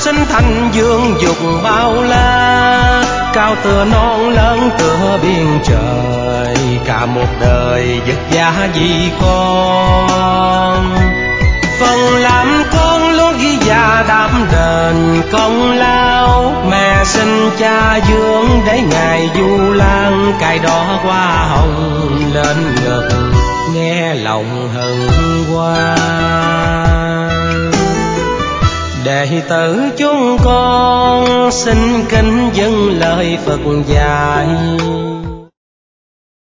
sinh thành dương dục bao la, cao tựa non lớn tựa biển trời, cả một đời vất vả vì con. Phần làm con luôn ghi già đạm đền công lao, mẹ sinh cha dưỡng để ngày du lan, cài đỏ hoa hồng lên ngực nghe lòng hân hoan. Đệ tử chúng con xin kính dâng lời Phật dạy,